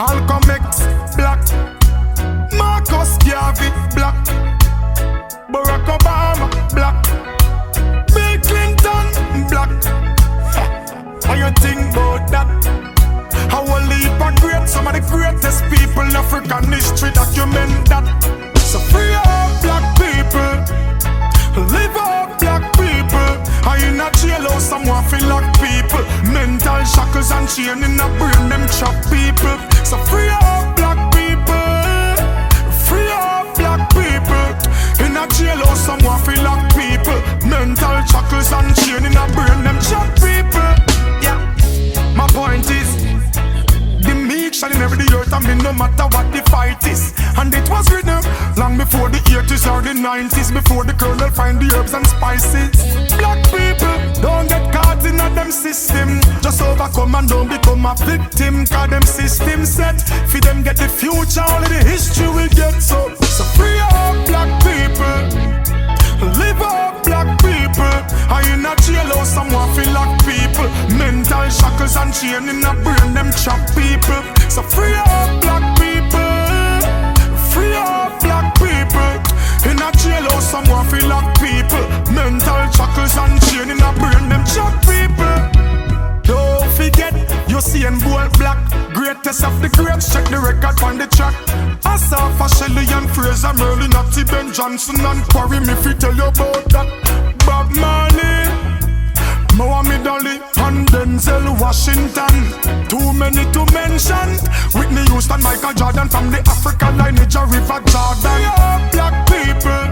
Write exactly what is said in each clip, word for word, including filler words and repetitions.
Malcolm X, black. Marcus Garvey, black. Barack Obama, black. Bill Clinton, black. How you think about that? How a leap and great, some of the greatest people in African history document that. So free up black people, live up black people. I in a jailhouse, someone feel like people. Mental shackles and chain in a brain, them trap people. So free up black people, free up black people. In a jailhouse, someone feel like people. Mental shackles and chain in a brain, them trap people. Yeah, my point is, the meek shall never the earth and me no matter what the fight is. And it was written long before the eighties or the nineties, before the colonel find the herbs and spices. Black people, don't get caught in a them system. Just overcome and don't become a victim. Cause them system set, for them get the future, only the history will get. So, so free up black people, live up black people. I in a jailhouse, someone feel like people. Mental shackles and chain in a brain, them trap people. So free up black people, free up black people. In a jailhouse, someone feel like people. Mental shackles and chain in a brain, them trap people. Don't forget, you see and bold black. Greatest of the greats, check the record on the track. Asafa, Shelley and Fraser, Merlin, Natty, Ben Johnson and Quarry. Me fi tell you about that. Bob Marley, Muhammad Ali and Denzel Washington. Too many to mention. Whitney Houston, Michael Jordan, from the African lineage of River Jordan. Live up black people,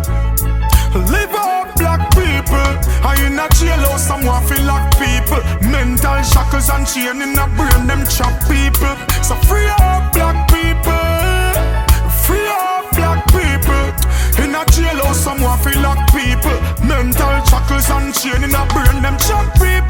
live up black people. I in a jailhouse, someone feel like people. Mental shackles and chain in a brain, them trap people. So free up black people, free up black people. In a jailhouse, someone feel like people. Mental shackles and chain in a brain, them trap people.